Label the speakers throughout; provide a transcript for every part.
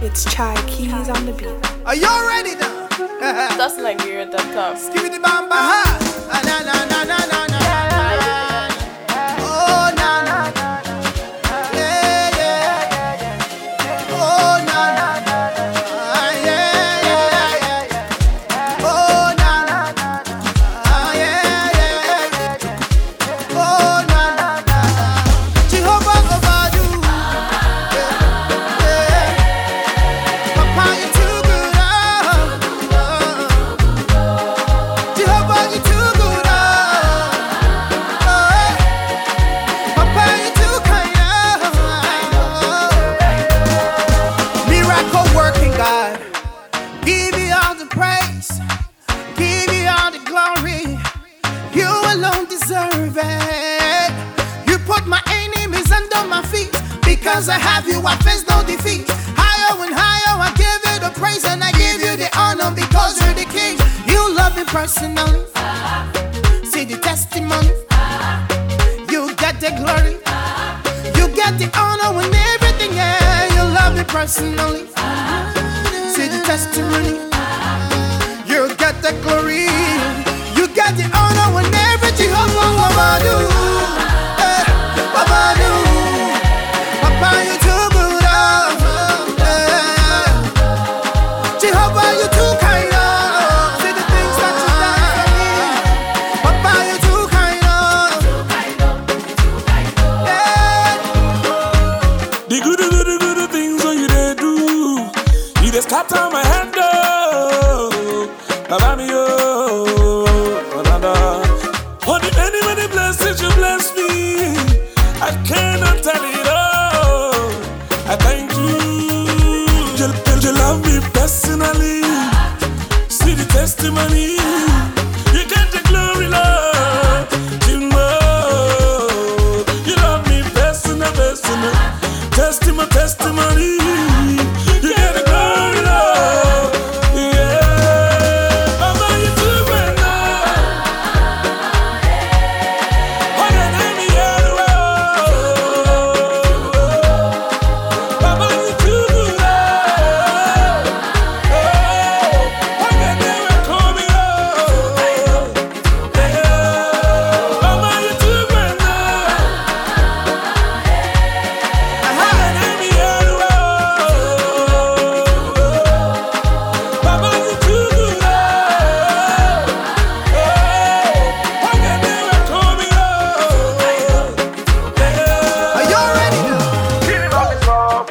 Speaker 1: It's Chai Keys on the beat.
Speaker 2: Are y'all ready now?
Speaker 3: That's Nigeria.com.
Speaker 2: Give the bamba. Na na na na na na. Oh na na. Yeah yeah. Oh na na. Yeah yeah yeah. Oh na na. Yeah yeah. Oh na na. Jehovah Obadu. Papa, you too good. Jehovah, you too good. Papa, you too kind. Miracle working God, give you all the praise, give you all the glory. You alone deserve it. You put my enemies under my feet. Because I have you, I face no defeat. Higher and higher, I give you the praise and I give you the honor because you're the king. You love me personally. See the testimony. You get the glory. You get the honor and everything. Yeah, you love me personally. See the testimony. You get the glory. You get the honor and everything. Papa, you too good. Jehovah, you too kind. See the things that you done for me. Papa, you too kind. Yeah.
Speaker 4: The good things that you they do. You just scatter my hand, oh. Baba mi, oh. On the many blessings you bless me, I cannot tell it all. I thank you. You love me personally. See the testimony. You get the glory, Lord. You know you love me personal. Testimony. You get the glory, Lord. Yeah. Mama, you too good now. Oh, the name is Mama, you too good. Oh, the name is coming up. Mama, you too good now. Oh, the name is Mama, you too good. Oh, the name is coming up.
Speaker 2: Are y'all ready now?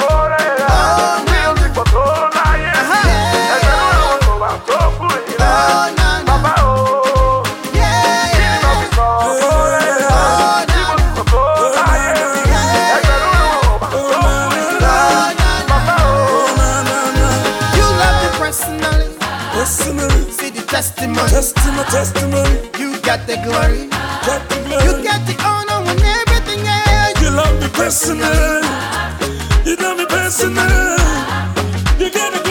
Speaker 4: Personally,
Speaker 2: See the testimony.
Speaker 4: testimony,
Speaker 2: You get the glory.
Speaker 4: get the
Speaker 2: You
Speaker 4: glory.
Speaker 2: get the honor and everything. Yeah.
Speaker 4: You love me personally, you love me personally. You get the